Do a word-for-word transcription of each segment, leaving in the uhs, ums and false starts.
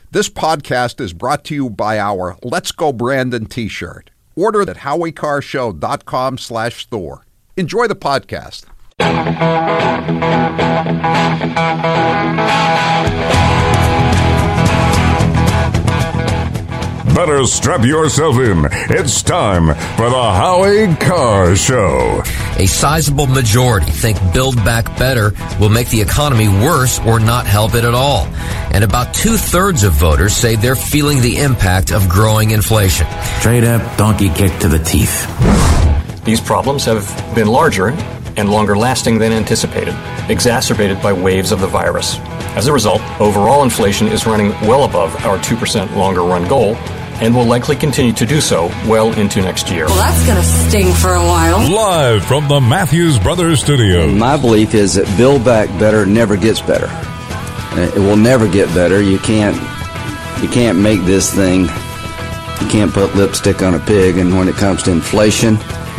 This podcast is brought to you by our Let's Go Brandon t-shirt. Order at howie car show dot com slash store. Enjoy the podcast. Better strap yourself in. It's time for the Howie Carr Show. A sizable majority think Build Back Better will make the economy worse or not help it at all. And about two-thirds of voters say they're feeling the impact of growing inflation. Straight up donkey kick to the teeth. These problems have been larger and longer lasting than anticipated, exacerbated by waves of the virus. As a result, overall inflation is running well above our two percent longer run goal and will likely continue to do so well into next year. Well, that's going to sting for a while. Live from the Matthews Brothers Studio. My belief is that Build Back Better never gets better. It will never get better. You can't, you can't make this thing, you can't put lipstick on a pig. And when it comes to inflation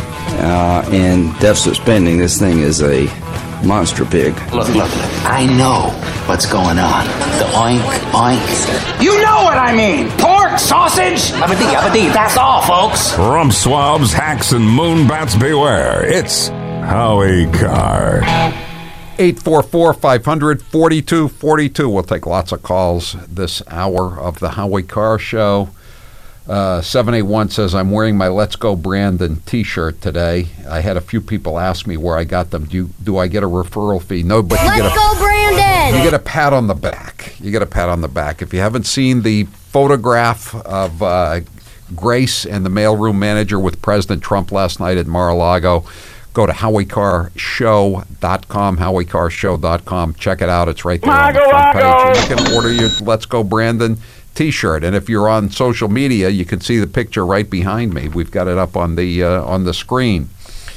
uh, and deficit spending, this thing is a monster pig. Look, look, look. I know what's going on. The oink, oink. You know what I mean! Pork, sausage! Abadee, abadee, that's all, folks! Rump swabs, hacks, and moonbats beware. It's Howie Carr. eight four four, five hundred, forty-two forty-two. We'll take lots of calls this hour of the Howie Carr Show. Uh, seven eight one says, I'm wearing my Let's Go Brandon t-shirt today. I had a few people ask me where I got them. Do you, do I get a referral fee? No, but you Let's get a, go, Brandon! You get a pat on the back. You get a pat on the back. If you haven't seen the photograph of uh, Grace and the mailroom manager with President Trump last night at Mar-a-Lago, go to howie car show dot com, howie car show dot com. Check it out. It's right there on the front page. You can order your Let's Go Brandon t-shirt, and if you're on social media, you can see the picture right behind me. We've got it up on the uh, on the screen.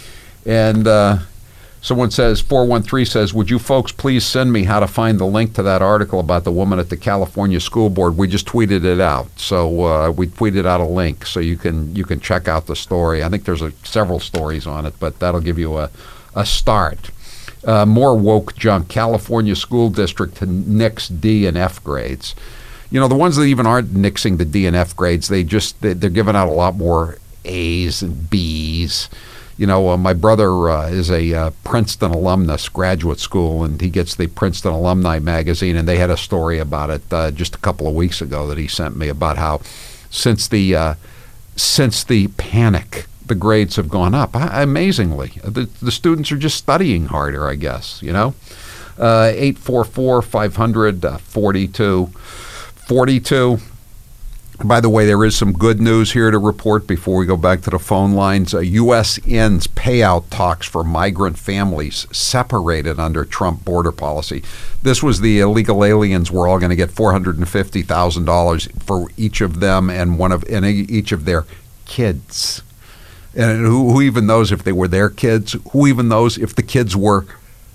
And uh, someone says, four one three says, would you folks please send me how to find the link to that article about the woman at the California School Board? We just tweeted it out, so uh, we tweeted out a link so you can you can check out the story. I think there's a, several stories on it, but that'll give you a a start. Uh, more woke junk. California School District to nix D and F grades. You know, the ones that even aren't nixing the D and F grades, they just, they, they're giving out a lot more A's and B's. You know, uh, my brother uh, is a uh, Princeton alumnus, graduate school, and he gets the Princeton Alumni magazine, and they had a story about it uh, just a couple of weeks ago that he sent me about how since the uh, since the panic, the grades have gone up. I, amazingly. The, the students are just studying harder, I guess, you know. Uh, eight four four, five hundred, forty-two forty-two. By the way, there is some good news here to report before we go back to the phone lines. Uh, U S ends payout talks for migrant families separated under Trump border policy. This was the illegal aliens were all going to get four hundred fifty thousand dollars for each of them and one of and each of their kids. And who, who even knows if they were their kids? Who even knows if the kids were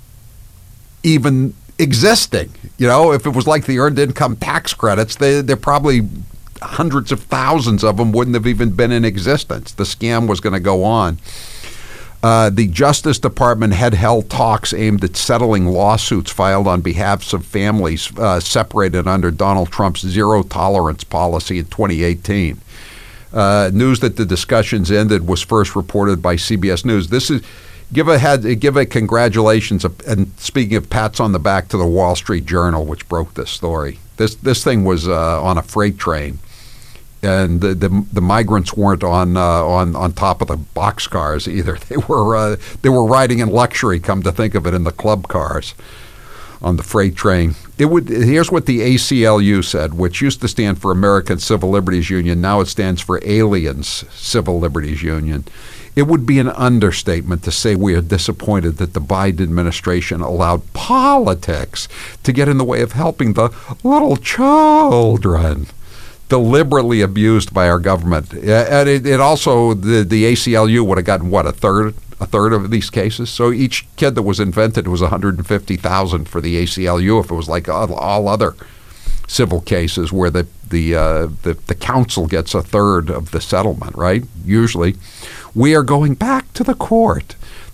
even existing? You know, if it was like the earned income tax credits, they, they're probably hundreds of thousands of them wouldn't have even been in existence. The scam was going to go on. Uh, the Justice Department had held talks aimed at settling lawsuits filed on behalf of families uh, separated under Donald Trump's zero-tolerance policy in twenty eighteen. Uh, news that the discussions ended was first reported by C B S News. This is Give a head, give a congratulations, and speaking of pats on the back, to the Wall Street Journal, which broke this story. This this thing was uh, on a freight train, and the the, the migrants weren't on uh, on on top of the boxcars either. They were uh, they were riding in luxury. Come to think of it, in the club cars on the freight train. It would. Here's what the A C L U said, which used to stand for American Civil Liberties Union. Now it stands for Aliens Civil Liberties Union. It would be an understatement to say we are disappointed that the Biden administration allowed politics to get in the way of helping the little children deliberately abused by our government. And it, it also, the, the A C L U would have gotten, what, a third a third of these cases? So each kid that was invented was one hundred fifty thousand for the A C L U if it was like all, all other civil cases where the the, uh, the the council gets a third of the settlement, right? Usually. We are going back to the court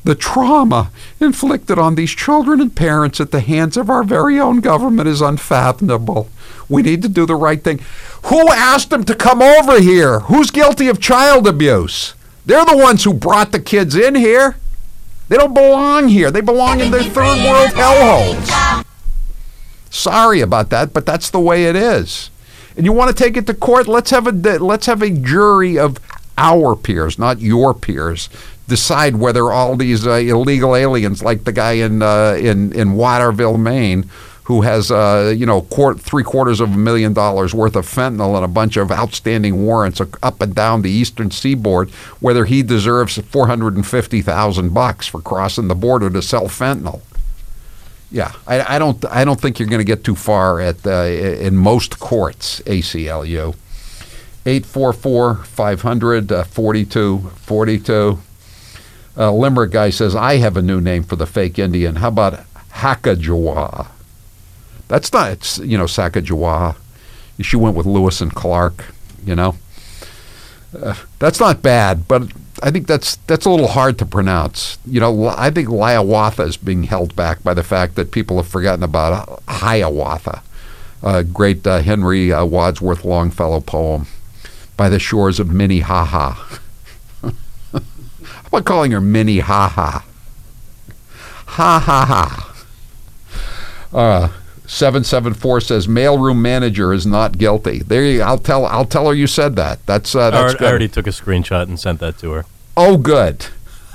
The trauma inflicted on these children and parents at the hands of our very own government is unfathomable. We need to do the right thing. Who asked them to come over here? Who's guilty of child abuse? They're the ones who brought the kids in here. They don't belong here. They belong in their third world hellholes. Sorry about that, but that's the way it is. And you want to take it to court? Let's have a let's have a jury of our peers, not your peers, decide whether all these uh, illegal aliens, like the guy in uh, in in Waterville, Maine, who has uh, you know quart- three quarters of a million dollars worth of fentanyl and a bunch of outstanding warrants up and down the eastern seaboard, whether he deserves four hundred and fifty thousand bucks for crossing the border to sell fentanyl. Yeah, I, I don't. I don't think you're going to get too far at uh, in most courts. A C L U, eight four four, five hundred, forty-two forty-two. Uh, Limerick guy says, I have a new name for the fake Indian. How about Sacagawea? That's not. It's you know Sacagawea. She went with Lewis and Clark. You know, uh, that's not bad, but I think that's that's a little hard to pronounce. You know, I think Hiawatha is being held back by the fact that people have forgotten about Hiawatha, a great uh, Henry uh, Wadsworth Longfellow poem, by the shores of Minnehaha. How about calling her Minnehaha? Ha ha ha. Uh, seven seven four says mailroom manager is not guilty. There you. I'll tell. I'll tell her you said that. That's uh, that's I, good. I already took a screenshot and sent that to her. Oh, good.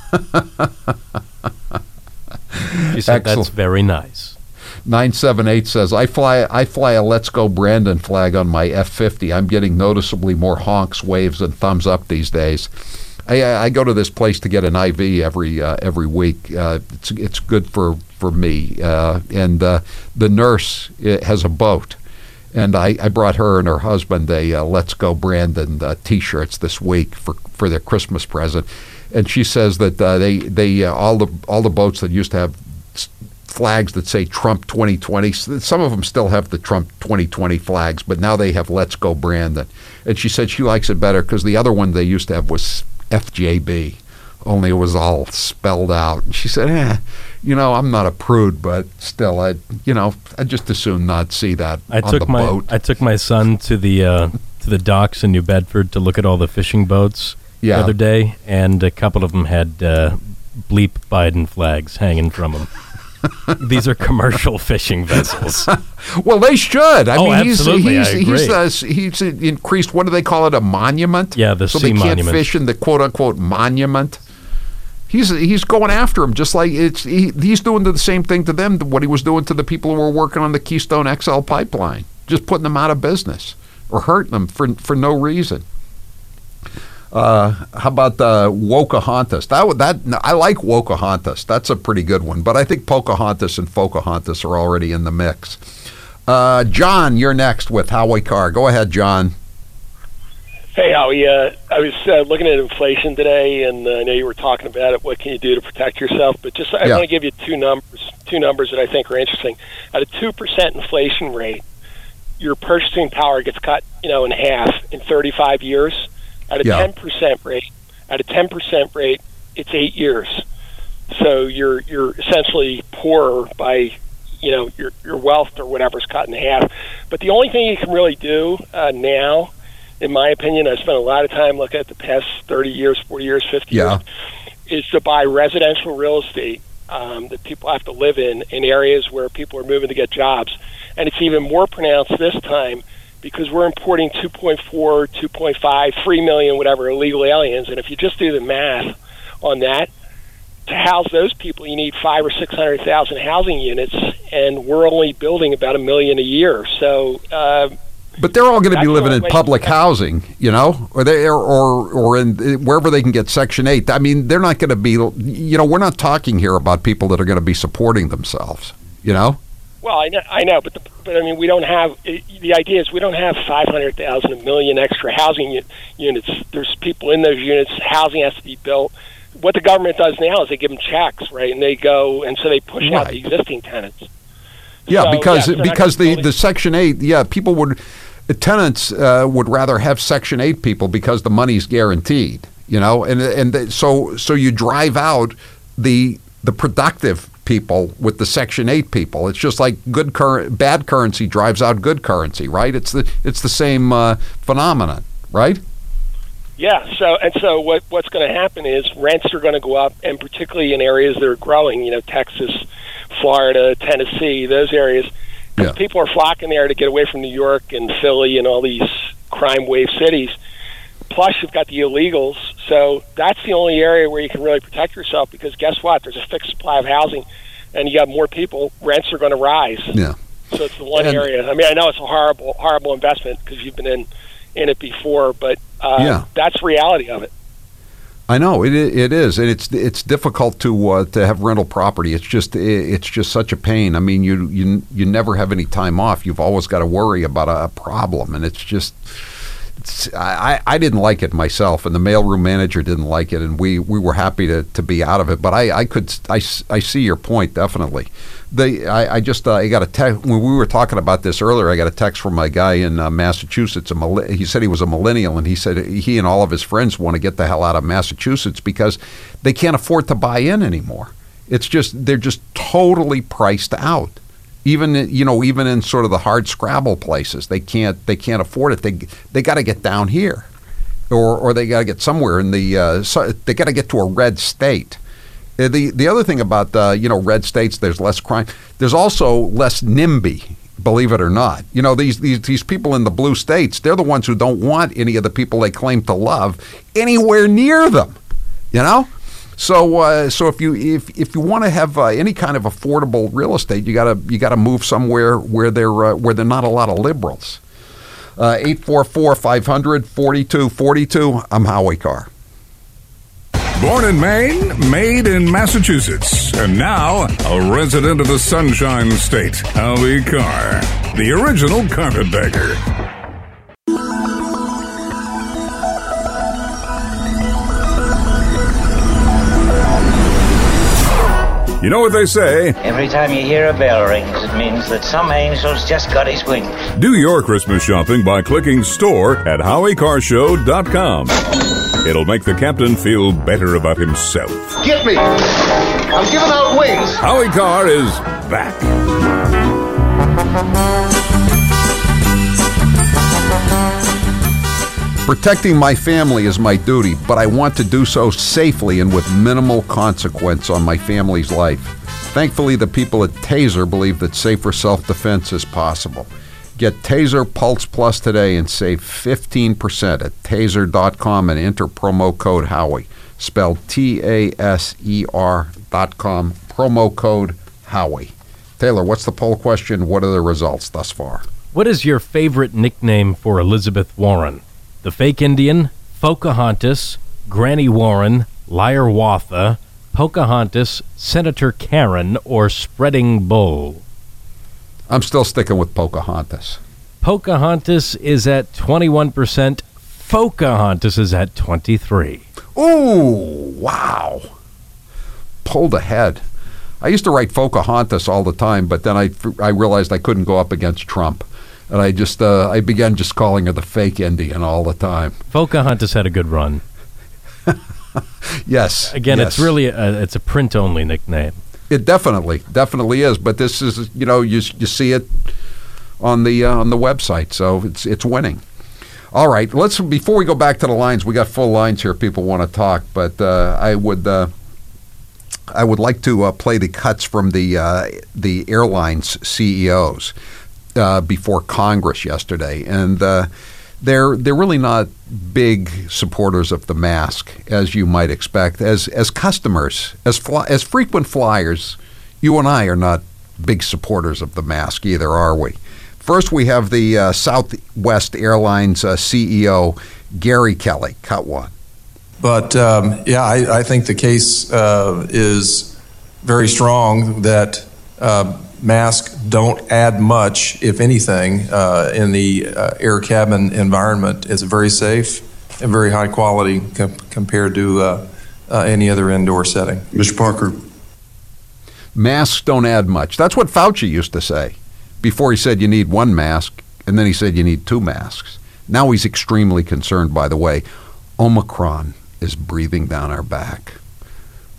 She said Excellent. That's very nice. nine seven eight says I fly. I fly a Let's Go Brandon flag on my F fifty. I'm getting noticeably more honks, waves, and thumbs up these days. I, I go to this place to get an I V every uh, every week. Uh, it's it's good for for me. Uh, and uh, the nurse uh, has a boat, and I, I brought her and her husband a uh, Let's Go Brandon uh, T-shirts this week for for their Christmas present. And she says that uh, they they uh, all the all the boats that used to have flags that say Trump twenty twenty. Some of them still have the Trump twenty twenty flags, but now they have Let's Go Brandon. And she said she likes it better because the other one they used to have was F J B, only it was all spelled out. And she said, eh, you know, I'm not a prude, but still, I, you know, I just as soon not see that I on took the my boat. I took my son to the uh, to the docks in New Bedford to look at all the fishing boats Yeah. the other day, and a couple of them had uh, bleep Biden flags hanging from them. These are commercial fishing vessels. Well, they should. I Oh, mean, he's absolutely, he's I he's, agree. uh, he's increased. What do they call it? A monument? Yeah, the so sea they can't monument. fish in the quote unquote monument. He's he's going after them just like it's he, he's doing the same thing to them what he was doing to the people who were working on the Keystone X L pipeline, just putting them out of business or hurting them for for no reason. Uh, how about uh, Pocahontas? That that I like Pocahontas. That's a pretty good one. But I think Pocahontas and Pocahontas are already in the mix. Uh, John, you're next with Howie Carr. Go ahead, John. Hey, Howie. Uh, I was uh, looking at inflation today, and uh, I know you were talking about it. What can you do to protect yourself? But just I Yeah. want to give you two numbers. Two numbers that I think are interesting. At a two percent inflation rate, your purchasing power gets cut, you know, in half in thirty-five years. At a Yeah. ten percent rate, at a ten percent rate, it's eight years. So you're you're essentially poorer by, you know, your your wealth or whatever's cut in half. But the only thing you can really do uh, now, in my opinion, I spent a lot of time looking at the past thirty years, forty years, fifty Yeah. years, is to buy residential real estate um, that people have to live in in areas where people are moving to get jobs. And it's even more pronounced this time because we're importing two point four, two point five, three million, whatever, illegal aliens. And if you just do the math on that, to house those people, you need five or six hundred thousand housing units, and we're only building about a million a year. So, uh, But they're all going to That's be living the in way- public housing, you know, or they or or, or in wherever they can get Section eight. I mean, they're not going to be, you know, we're not talking here about people that are going to be supporting themselves, you know. well, I know, I know, but the, but I mean, we don't have. It, the idea is we don't have five hundred thousand, a million extra housing u- units. There's people in those units. Housing has to be built. What the government does now is they give them checks, right, and they go and so they push out Right. the existing tenants. Yeah, So, because yeah, so they're because not the, building- the Section eight, yeah, people would, the tenants uh, would rather have Section eight people because the money's guaranteed, you know, and and th- so so you drive out the the productive people with the Section eight people. It's just like good cur- bad currency drives out good currency, right? It's the it's the same uh, phenomenon, right? Yeah. So and so what what's going to happen is rents are going to go up, and particularly in areas that are growing, you know, Texas, Florida, Tennessee, those areas. Yeah. People are flocking there to get away from New York and Philly and all these crime wave cities. Plus, you've got the illegals. So that's the only area where you can really protect yourself, because guess what? There's a fixed supply of housing, and you got more people. Rents are going to rise. Yeah. So it's the one And- area. I mean, I know it's a horrible, horrible investment because you've been in, in it before, but uh, Yeah. that's the reality of it. I know it. i- It is, and it's it's difficult to uh, to have rental property. It's just i- it's just such a pain. I mean, you you you never have any time off. You've always got to worry about a, a problem, and it's just. It's, I, I didn't like it myself, and the mailroom manager didn't like it, and we, we were happy to, to be out of it. But I, I could I, s- I see your point definitely. They I, I just uh, I got a text when we were talking about this earlier. I got a text from a guy in uh, Massachusetts. A mil- he said he was a millennial, and he said he and all of his friends want to get the hell out of Massachusetts because they can't afford to buy in anymore. It's just they're just totally priced out. Even you know, even in sort of the hard scrabble places, they can't they can't afford it. They they got to get down here, or or they got to get somewhere in the. Uh, so they got to get to a red state. Uh, The the other thing about uh, you know red states, there's less crime. There's also less NIMBY. Believe it or not, you know these these these people in the blue states, they're the ones who don't want any of the people they claim to love anywhere near them. You know. So, uh, so if you if, if you want to have uh, any kind of affordable real estate, you gotta you gotta move somewhere where there uh, where there are not a lot of liberals. Uh, eight four four, five hundred, forty-two forty-two. I'm Howie Carr. Born in Maine, made in Massachusetts, and now a resident of the Sunshine State, Howie Carr, the original carpetbagger. You know what they say? Every time you hear a bell rings, it means that some angel's just got his wings. Do your Christmas shopping by clicking store at howie car show dot com. It'll make the captain feel better about himself. Get me! I'm giving out wings! Howie Carr is back. Protecting my family is my duty, but I want to do so safely and with minimal consequence on my family's life. Thankfully, the people at Taser believe that safer self-defense is possible. Get Taser Pulse Plus today and save fifteen percent at taser dot com and enter promo code Howie, spelled T A S E R dot com, promo code Howie. Taylor, what's the poll question? What are the results thus far? What is your favorite nickname for Elizabeth Warren? The Fake Indian, Pocahontas, Granny Warren, Liar Watha, Pocahontas, Senator Karen, or Spreading Bull? I'm still sticking with Pocahontas. Pocahontas is at twenty-one percent. Pocahontas is at twenty-three. Ooh, wow. Pulled ahead. I used to write Pocahontas all the time, but then I, I realized I couldn't go up against Trump. And I just uh, I began just calling her the fake Indian all the time. Pocahontas had a good run. Yes. Again, yes. it's really a, it's a print-only nickname. It definitely, definitely is. But this is, you know, you you see it on the uh, on the website, so it's it's winning. All right, let's before we go back to the lines, we got full lines here. People want to talk, but uh, I would uh, I would like to uh, play the cuts from the uh, the airlines C E Os. Uh, before Congress yesterday, and uh, they're they're really not big supporters of the mask, as you might expect. As as customers, as fly, as frequent flyers, you and I are not big supporters of the mask either, are we? First, we have the uh, Southwest Airlines uh, C E O Gary Kelly. Cut one. But um, yeah, I, I think the case uh, is very strong that. Uh, Masks don't add much, if anything, uh, in the uh, air cabin environment. It's very safe and very high quality com- compared to uh, uh, any other indoor setting. Mister Parker. Masks don't add much. That's what Fauci used to say. Before he said you need one mask, and then he said you need two masks. Now he's extremely concerned, by the way. Omicron is breathing down our back.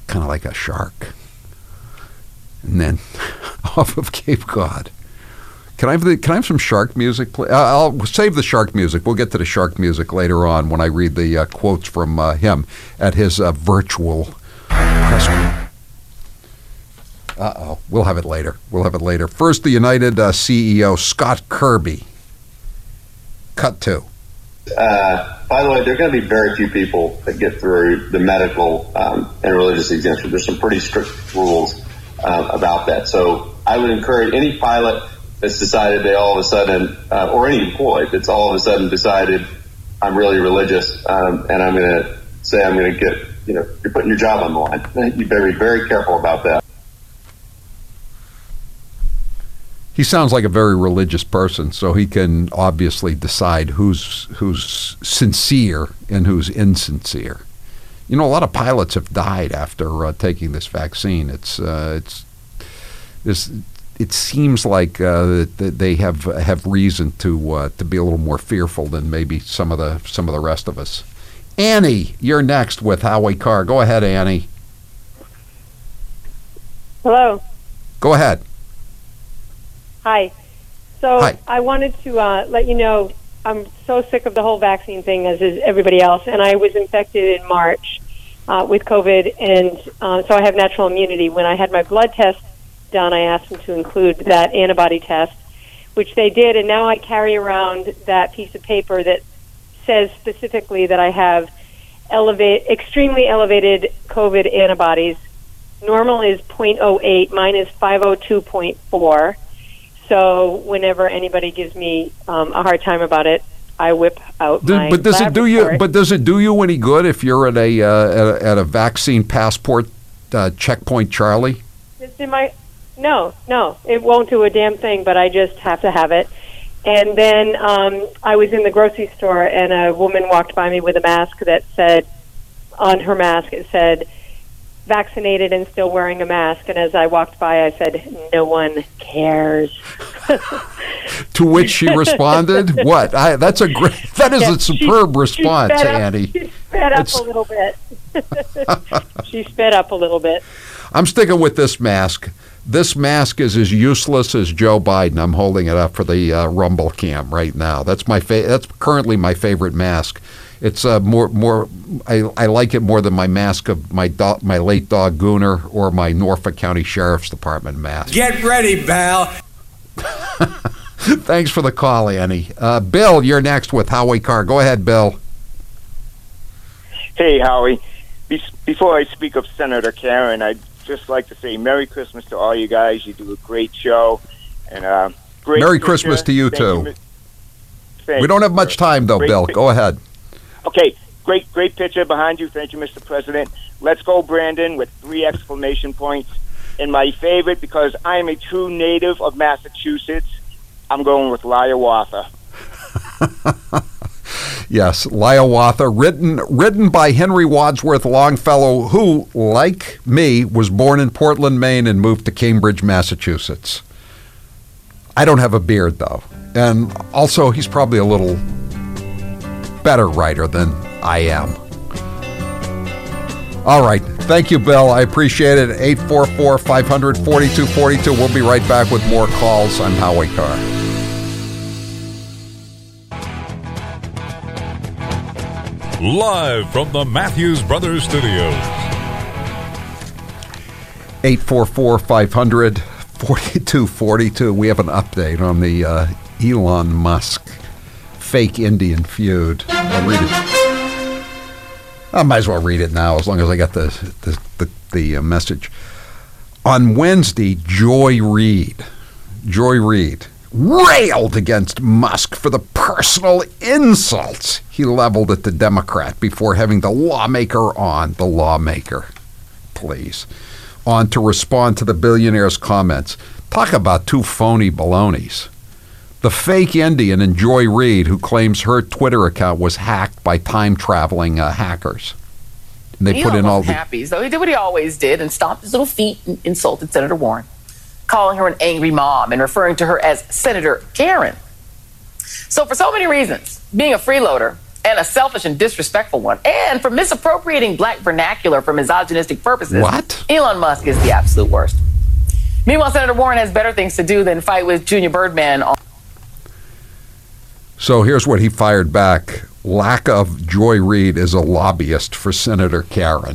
kind of like a shark. And then off of Cape Cod. Can I have the, can I have some shark music, please? Uh, I'll save the shark music. We'll get to the shark music later on when I read the uh, quotes from uh, him at his uh, virtual press conference. Uh-oh. We'll have it later. We'll have it later. First, the United uh, C E O, Scott Kirby. Cut two. Uh, by the way, there are going to be very few people that get through the medical um, and religious exemption. There's some pretty strict rules uh, about that. So I would encourage any pilot that's decided they all of a sudden, uh, or any employee that's all of a sudden decided, I'm really religious, um, and I'm going to say I'm going to get, you know, you're putting your job on the line. You better be very careful about that. He sounds like a very religious person, so he can obviously decide who's who's sincere and who's insincere. You know, a lot of pilots have died after uh, taking this vaccine. It's uh, it's this. It seems like uh, that they have have reason to uh, to be a little more fearful than maybe some of the some of the rest of us. Annie, you're next with Howie Carr. Go ahead, Annie. Hello. Go ahead. Hi. So Hi. I wanted to uh, let you know I'm so sick of the whole vaccine thing, as is everybody else, and I was infected in March uh, with COVID, and uh, so I have natural immunity. When I had my blood test done, I asked them to include that antibody test, which they did, and now I carry around that piece of paper that says specifically that I have elevate, extremely elevated COVID antibodies. Normal is zero point zero eight, mine is five oh two point four. So whenever anybody gives me um, a hard time about it, I whip out Do, my but does it do you? report. But does it do you any good if you're at a uh, at, a at a vaccine passport uh, checkpoint, Charlie? It's in my no, no, it won't do a damn thing. But I just have to have it. And then um, I was in the grocery store, and a woman walked by me with a mask that said, on her mask, it said, vaccinated and still wearing a mask. And as I walked by, I said, no one cares. To which she responded, what? I, that's a great, that is Yeah, a superb she, response, she sped up, Annie. She sped up It's- a little bit. She sped up a little bit. I'm sticking with this mask. This mask is as useless as Joe Biden. I'm holding it up for the uh, Rumble cam right now. That's my fa- That's currently my favorite mask. It's uh, more more. I, I like it more than my mask of my do- my late dog Gooner or my Norfolk County Sheriff's Department mask. Get ready, Val. Thanks for the call, Annie. Uh, Bill, you're next with Howie Carr. Go ahead, Bill. Hey, Howie. Be- before I speak of Senator Karen, I'd just like to say Merry Christmas to all you guys. You do a great show. And uh, great Merry picture. Christmas to you, Thank too. mi- thank We don't you, have much sir. time, though, Great Bill. pic- Go ahead. Okay, great, great picture behind you. Thank you, Mister President. Let's go, Brandon, with three exclamation points. And my favorite, because I am a true native of Massachusetts, I'm going with Hiawatha. Yes, Hiawatha, written written by Henry Wadsworth Longfellow, who, like me, was born in Portland, Maine, and moved to Cambridge, Massachusetts. I don't have a beard, though. And also, he's probably a little better writer than I am. All right. Thank you, Bill. I appreciate it. eight four four, five hundred, forty-two forty-two. We'll be right back with more calls. I'm Howie Carr. Live from the Matthews Brothers Studios. eight four four, five hundred, forty-two forty-two. We have an update on the uh, Elon Musk fake Indian feud. I'll read it. I might as well read it now as long as I got the, the, the, the uh, message. On Wednesday, Joy Reid, Joy Reid railed against Musk for the personal insults he leveled at the Democrat before having the lawmaker on, the lawmaker, please, on to respond to the billionaire's comments. Talk about two phony balonies. The fake Indian and Joy Reid, who claims her Twitter account was hacked by time-traveling uh, hackers. And they Elon put in all wasn't the... happy, so he did what he always did and stomped his little feet and insulted Senator Warren, calling her an angry mom and referring to her as Senator Karen. So for so many reasons, being a freeloader and a selfish and disrespectful one. And for misappropriating black vernacular for misogynistic purposes, what? Elon Musk is the absolute worst. Meanwhile, Senator Warren has better things to do than fight with Junior Birdman on. So here's what he fired back. Lack of Joy Reid is a lobbyist for Senator Karen.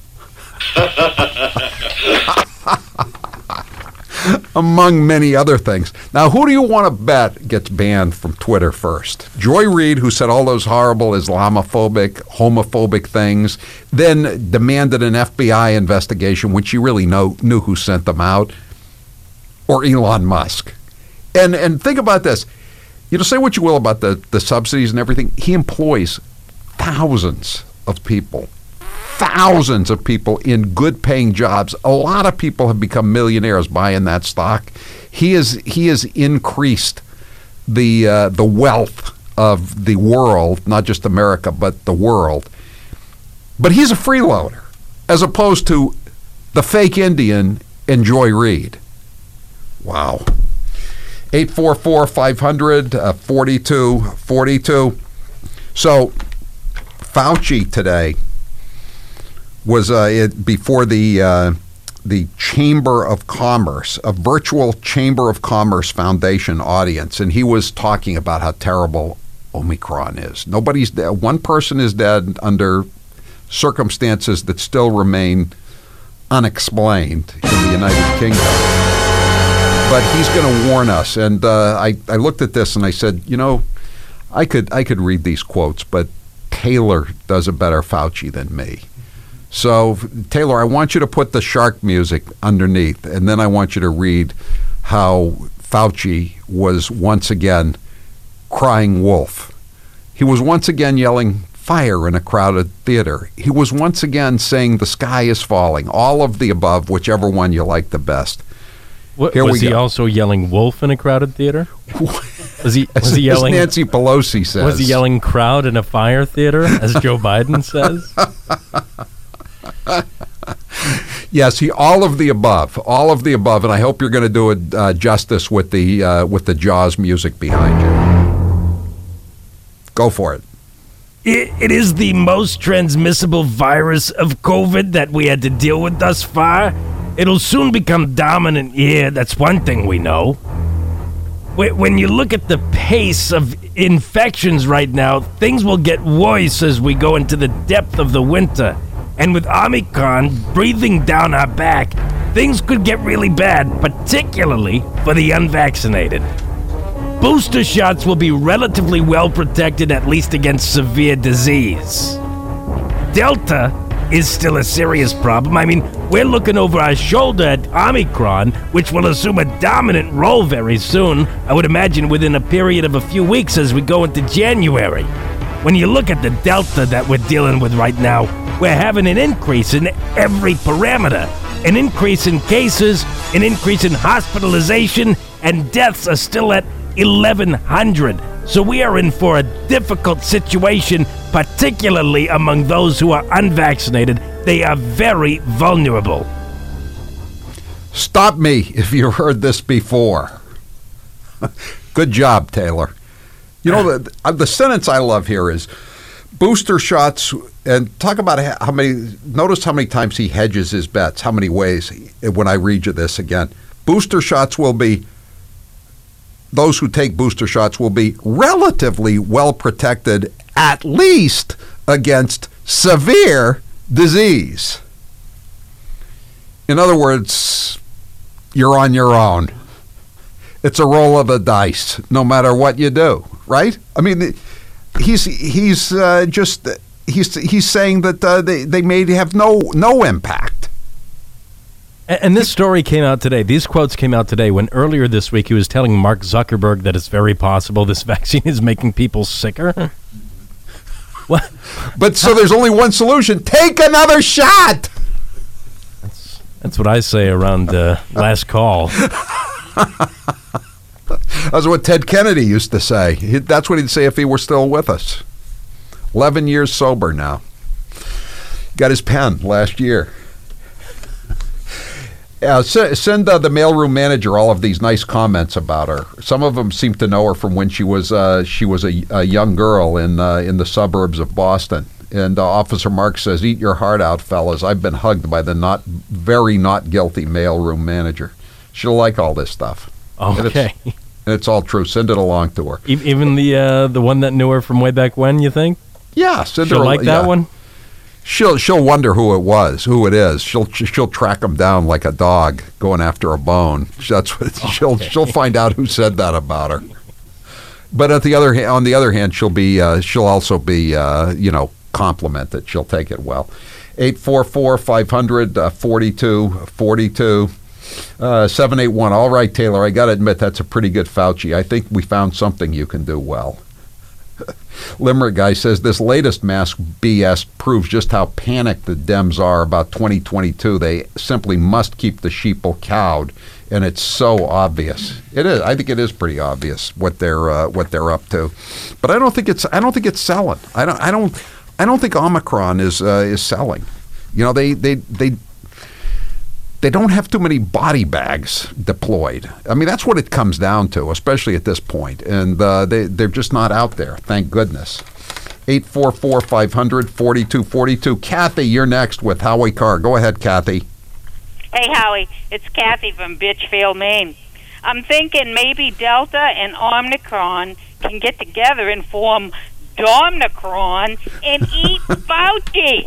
Among many other things. Now, who do you want to bet gets banned from Twitter first? Joy Reid, who said all those horrible Islamophobic, homophobic things, then demanded an F B I investigation when she really know, knew who sent them out, or Elon Musk? And and think about this. You know, say what you will about the, the subsidies and everything. He employs thousands of people. Thousands of people in good-paying jobs. A lot of people have become millionaires buying that stock. He is he has increased the uh, the wealth of the world, not just America, but the world. But he's a freeloader, as opposed to the fake Indian and Joy Reid. Wow. eight four four, five hundred, forty-two forty-two. So Fauci today was uh, it, before the uh, the Chamber of Commerce, a virtual Chamber of Commerce Foundation audience, and he was talking about how terrible Omicron is. Nobody's dead. One person is dead under circumstances that still remain unexplained in the United Kingdom. But he's going to warn us. And uh, I, I looked at this and I said, you know, I could I could read these quotes, but Taylor does a better Fauci than me. So, Taylor, I want you to put the shark music underneath, and then I want you to read how Fauci was once again crying wolf. He was once again yelling fire in a crowded theater. He was once again saying the sky is falling. All of the above, whichever one you like the best. What, Here was we he go. also yelling wolf in a crowded theater? Was he was as, he yelling? As Nancy Pelosi says. Was he yelling crowd in a fire theater, as Joe Biden says? Yes, he all of the above, all of the above, and I hope you're going to do it uh, justice with the uh, with the Jaws music behind you. Go for it. It, it is the most transmissible virus of COVID that we had to deal with thus far. It'll soon become dominant here. That's one thing we know. When you look at the pace of infections right now, things will get worse as we go into the depth of the winter. And with Omicron breathing down our back, things could get really bad, particularly for the unvaccinated. Booster shots will be relatively well protected, at least against severe disease. Delta is still a serious problem. I mean, we're looking over our shoulder at Omicron, which will assume a dominant role very soon, I would imagine within a period of a few weeks as we go into January. When you look at the Delta that we're dealing with right now, we're having an increase in every parameter. An increase in cases, an increase in hospitalization, and deaths are still at eleven hundred. So we are in for a difficult situation, particularly among those who are unvaccinated. They are very vulnerable. Stop me if you've heard this before. Good job, Taylor. You know, the, the sentence I love here is booster shots, and talk about how many, notice how many times he hedges his bets, how many ways, when I read you this again. Booster shots will be, those who take booster shots will be relatively well protected, at least against severe disease. In other words, you're on your own. It's a roll of the dice, no matter what you do, right? I mean, he's he's uh, just he's he's saying that uh, they they may have no no impact. And this story came out today. These quotes came out today when earlier this week he was telling Mark Zuckerberg that it's very possible this vaccine is making people sicker. What? But so there's only one solution: take another shot. That's, that's what I say around uh, last call. That's what Ted Kennedy used to say. He, that's what he'd say if he were still with us. Eleven years sober now. Got his pen last year. Uh, s- send uh, the mailroom manager all of these nice comments about her. Some of them seem to know her from when she was uh, she was a, a young girl in uh, in the suburbs of Boston. And uh, Officer Mark says, "Eat your heart out, fellas. I've been hugged by the not very not guilty mailroom manager. She'll like all this stuff." Okay. And it's, and it's all true. Send it along to her. E- Even the uh, the one that knew her from way back when, you think? Yeah, send She'll her. like that yeah. one? She'll she'll wonder who it was, who it is. She'll she'll track him down like a dog going after a bone. That's what she'll she'll find out who said that about her. But at the other hand, on the other hand, she'll be uh, she'll also be uh, you know complimented. She'll take it well. eight four four, five hundred, forty-two forty-two Uh, seven eight one. All right, Taylor, I got to admit that's a pretty good Fauci. I think we found something you can do well. Limerick guy says this latest mask B S proves just how panicked the Dems are about twenty twenty-two. They simply must keep the sheeple cowed, and it's so obvious. It is. I think it is pretty obvious what they're uh, what they're up to, but I don't think it's. I don't think it's selling. I don't. I don't. I don't think Omicron is uh, is selling. You know, they they they. They don't have too many body bags deployed. I mean, that's what it comes down to, especially at this point. And uh, they, they're just not out there, thank goodness. eight four four, five hundred, forty-two forty-two. Kathy, you're next with Howie Carr. Go ahead, Kathy. Hey, Howie. It's Kathy from Bitchfield, Maine. I'm thinking maybe Delta and Omicron can get together and form Domnicron and eat Fauci.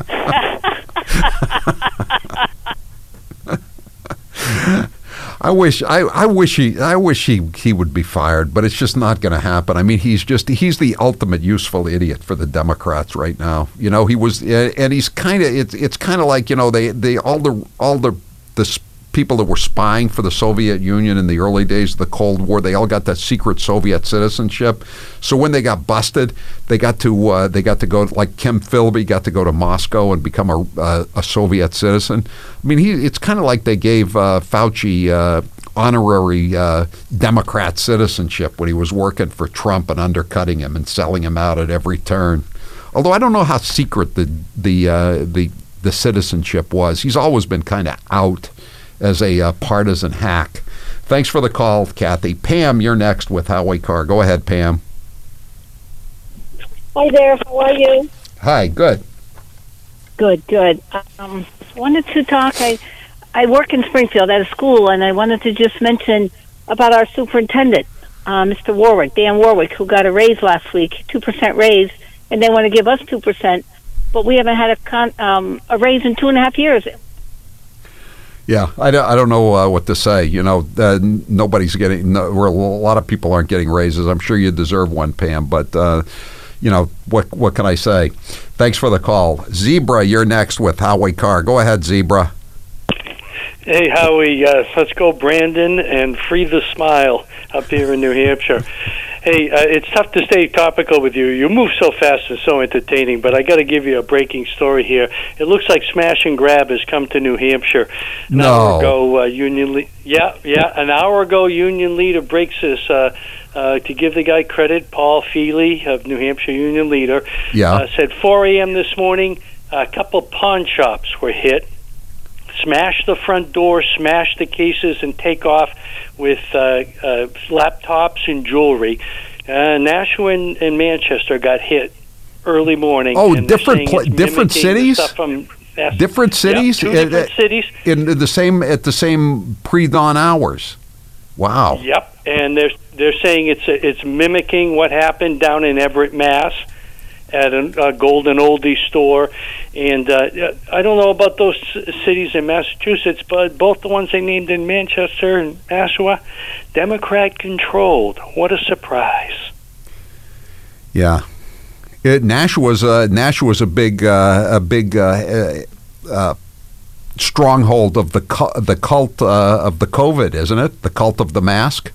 I wish I, I wish he I wish he, he would be fired, but it's just not going to happen. I mean, he's just he's the ultimate useful idiot for the Democrats right now. You know, he was and he's kind of it's it's kind of like, you know, they they all the all the the people that were spying for the Soviet Union in the early days of the Cold War, they all got that secret Soviet citizenship. So when they got busted, they got to uh, they got to go, like Kim Philby got to go to Moscow and become a, uh, a Soviet citizen. I mean, he it's kind of like they gave uh, Fauci uh, honorary uh, Democrat citizenship when he was working for Trump and undercutting him and selling him out at every turn. Although I don't know how secret the the uh, the the citizenship was. He's always been kind of out as a uh, partisan hack. Thanks for the call, Kathy. Pam, you're next with Howie Carr. Go ahead, Pam. Hi there. How are you? Hi. Good. Good. Good. Um, wanted to talk. I I work in Springfield at a school, and I wanted to just mention about our superintendent, uh, Mister Warwick, Dan Warwick, who got a raise last week, two percent raise, and they want to give us two percent, but we haven't had a con, um, a raise in two and a half years. Yeah, I don't, I don't know uh, what to say. You know, uh, nobody's getting, no, a lot of people aren't getting raises. I'm sure you deserve one, Pam, but, uh, you know, what what can I say? Thanks for the call. Zebra, you're next with Howie Carr. Go ahead, Zebra. Hey, Howie, uh, let's go Brandon and free the smile up here in New Hampshire. Hey, uh, it's tough to stay topical with you. You move so fast and so entertaining, but I got to give you a breaking story here. It looks like Smash and Grab has come to New Hampshire. An no. hour ago, uh, Union Le- yeah, yeah, an hour ago, Union Leader breaks this. Uh, uh, to give the guy credit, Paul Feely of New Hampshire Union Leader, yeah. uh, said four a.m. this morning, a couple pawn shops were hit. Smash the front door, smash the cases, and take off with uh, uh, laptops and jewelry. Uh, Nashua and, and Manchester got hit early morning. Oh, and different pla- different cities. From different cities. Yep, two different uh, cities in the same at the same pre-dawn hours. Wow. Yep, and they're they're saying it's a, it's mimicking what happened down in Everett, Mass, at a, a Golden Oldie store. And uh, I don't know about those cities in Massachusetts, but both the ones they named in Manchester and Nashua, Democrat-controlled. What a surprise. Yeah. It, Nashua's, uh, Nashua's a big, uh, a big uh, uh, stronghold of the, cu- the cult uh, of the COVID, isn't it? The cult of the mask?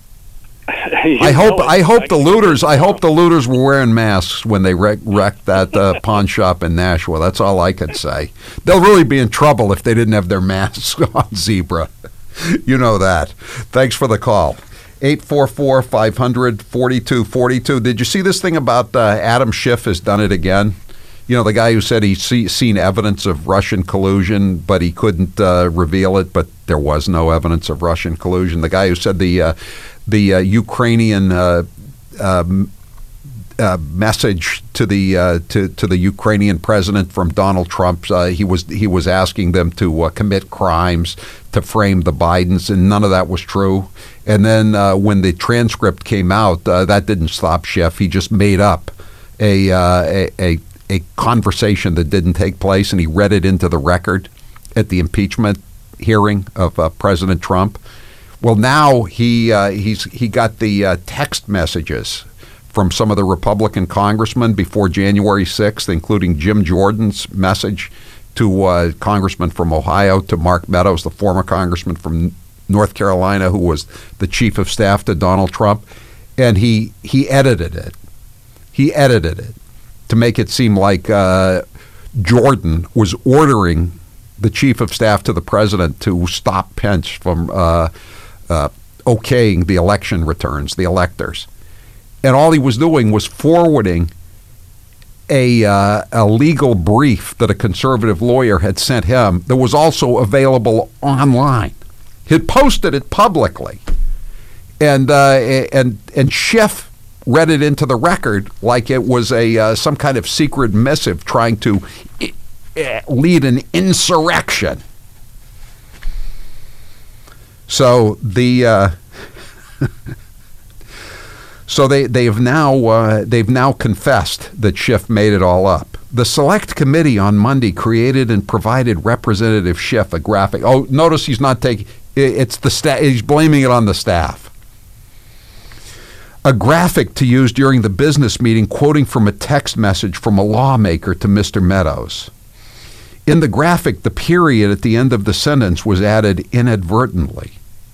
I hope I hope the looters I hope the looters were wearing masks when they wreck, wrecked that uh, pawn shop in Nashua. That's all I can say. They'll really be in trouble if they didn't have their masks on, Zebra. You know that. Thanks for the call. eight four four, five hundred, forty-two forty-two. Did you see this thing about uh, Adam Schiff has done it again? You know, the guy who said he's see, seen evidence of Russian collusion, but he couldn't uh, reveal it, but there was no evidence of Russian collusion. The guy who said the uh, the uh, Ukrainian uh, um, uh, message to the uh, to to the Ukrainian president from Donald Trump, uh, he was he was asking them to uh, commit crimes to frame the Bidens, and none of that was true. And then uh, when the transcript came out, uh, that didn't stop Schiff. He just made up a uh, a, a a conversation that didn't take place, and he read it into the record at the impeachment hearing of uh, President Trump. Well, now he uh, he's he got the uh, text messages from some of the Republican congressmen before January sixth, including Jim Jordan's message to uh, congressman from Ohio, to Mark Meadows, the former congressman from North Carolina, who was the chief of staff to Donald Trump, and he he edited it. He edited it to make it seem like uh, Jordan was ordering the chief of staff to the president to stop Pence from uh, uh, okaying the election returns, the electors. And all he was doing was forwarding a, uh, a legal brief that a conservative lawyer had sent him that was also available online. He'd posted it publicly. And, uh, and, and Schiff read it into the record like it was a uh, some kind of secret missive trying to I- lead an insurrection. So the uh, so they they have now uh, they've now confessed that Schiff made it all up. The Select Committee on Monday created and provided Representative Schiff a graphic. Oh, notice he's not taking it's the staff. He's blaming it on the staff. A graphic to use during the business meeting, quoting from a text message from a lawmaker to Mister Meadows. In the graphic, the period at the end of the sentence was added inadvertently.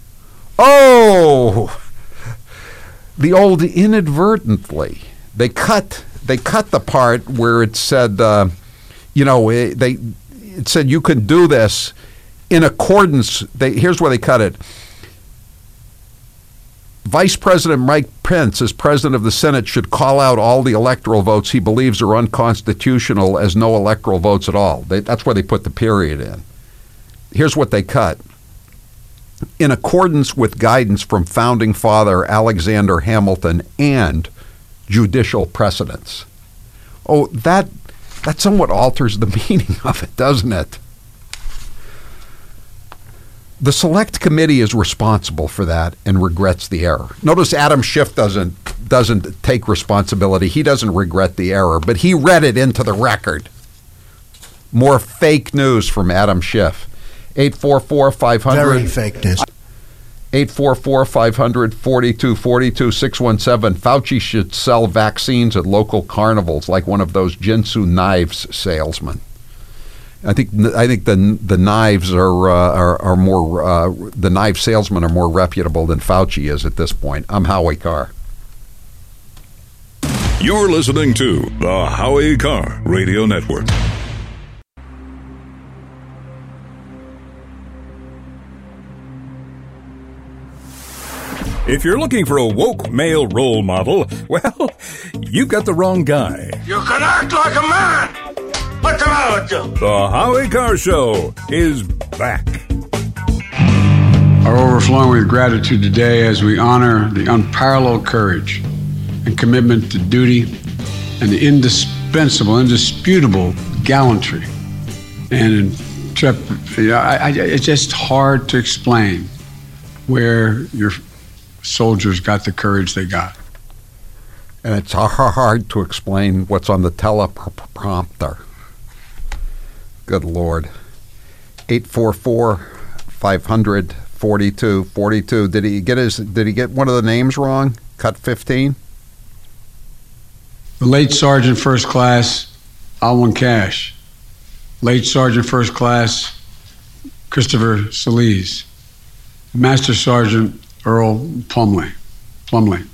Oh, the old inadvertently. They cut. They cut the part where it said, uh, you know, it, they it said you can do this in accordance. They, here's where they cut it. Vice President Mike Pence, as president of the Senate, should call out all the electoral votes he believes are unconstitutional as no electoral votes at all. They, that's where they put the period in. Here's what they cut. In accordance with guidance from Founding Father Alexander Hamilton and judicial precedents. Oh, that that somewhat alters the meaning of it, doesn't it? The Select Committee is responsible for that and regrets the error. Notice Adam Schiff doesn't doesn't take responsibility. He doesn't regret the error, but he read it into the record. More fake news from Adam Schiff. eight four four, five hundred Very fake news. eight four four, five hundred, forty-two forty-two, six one seven. Fauci should sell vaccines at local carnivals like one of those Jinsu knives salesmen. I think I think the the knives are uh, are, are more uh, the knife salesmen are more reputable than Fauci is at this point. I'm Howie Carr. You're listening to the Howie Carr Radio Network. If you're looking for a woke male role model, well, you've got the wrong guy. You can act like a man. What's the matter with you? The Howie Carr Show is back. Are overflowing with gratitude today as we honor the unparalleled courage and commitment to duty and the indispensable, indisputable gallantry and intrep- you know, I, I, it's just hard to explain where your soldiers got the courage they got. And it's hard to explain what's on the teleprompter. Good Lord. eight four four, five hundred, forty-two forty-two. Did he get his did he get one of the names wrong? Cut fifteen? The late Sergeant First Class Alwyn Cash. Late Sergeant First Class Christopher Salise. Master Sergeant Earl Plumley. Plumley.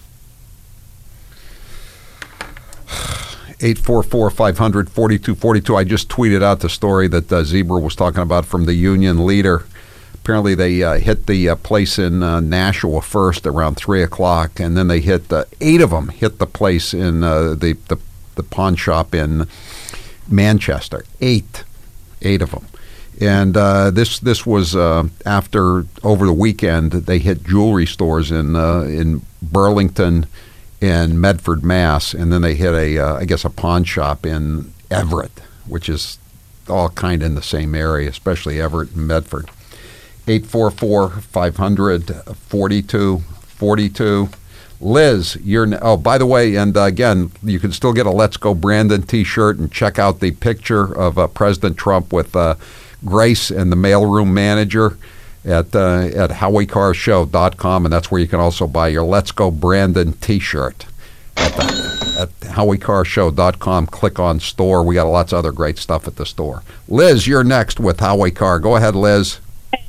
eight four four, five hundred, forty-two forty-two. I just tweeted out the story that uh, Zebra was talking about from the Union leader. Apparently they uh, hit the uh, place in uh, Nashua first around three o'clock, and then they hit, uh, eight of them hit the place in uh, the, the, the pawn shop in Manchester. Eight. Eight of them. And uh, this this was uh, after, over the weekend, they hit jewelry stores in uh, in Burlington and Medford, Mass. And then they hit, a uh, I guess, a pawn shop in Everett, which is all kind of in the same area, especially Everett and Medford. eight four four, five hundred, forty-two forty-two. Liz, you're – oh, by the way, and uh, again, you can still get a Let's Go Brandon T-shirt, and check out the picture of uh, President Trump with uh, Grace and the mailroom manager at uh, at howie carr show dot com, and that's where you can also buy your Let's Go Brandon T-shirt at, the, at howie carr show dot com. Click on store. We got lots of other great stuff at the store. Liz, you're next with Howie Carr. Go ahead, Liz.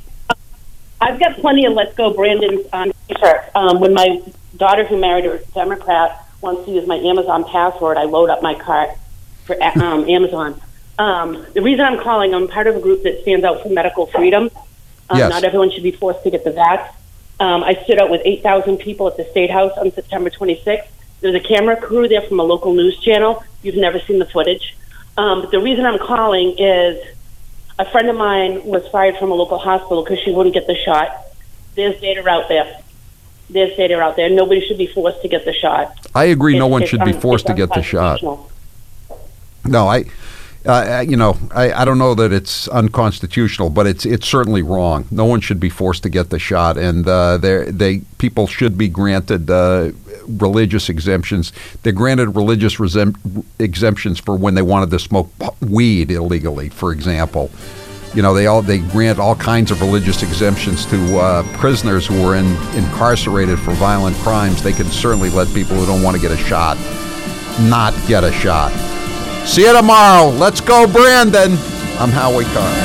I've got plenty of Let's Go Brandon um, T-shirts. Um, when my daughter, who married a Democrat, wants to use my Amazon password, I load up my cart for um, Amazon. Um, the reason I'm calling, I'm part of a group that stands out for medical freedom. Um, yes. Not everyone should be forced to get the vax. Um, I stood out with eight thousand people at the State House on September twenty-sixth. There's a camera crew there from a local news channel. You've never seen the footage. Um, but the reason I'm calling is a friend of mine was fired from a local hospital because she wouldn't get the shot. There's data out there. There's data out there. Nobody should be forced to get the shot. I agree. It's, no one it's, should be um, forced to get the shot. No, I, uh, you know, I, I don't know that it's unconstitutional, but it's it's certainly wrong. No one should be forced to get the shot, and uh, they people should be granted uh, religious exemptions. They're granted religious resem- exemptions for when they wanted to smoke weed illegally, for example. You know, they all they grant all kinds of religious exemptions to uh, prisoners who were in, incarcerated for violent crimes. They can certainly let people who don't want to get a shot not get a shot. See you tomorrow. Let's go, Brandon. I'm Howie Carr.